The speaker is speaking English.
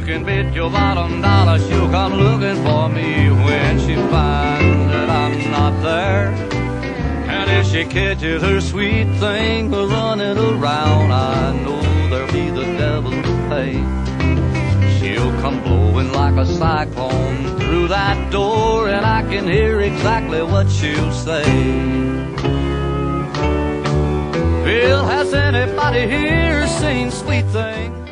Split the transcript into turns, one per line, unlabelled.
can bet your bottom dollar she'll come looking for me when she finds that I'm not there. And if she catches her sweet thing running around, I know there'll be the devil to pay. She'll come blowing like a cyclone through that door, and I can hear exactly what she'll say. Bill, has anybody here seen Sweet Thing?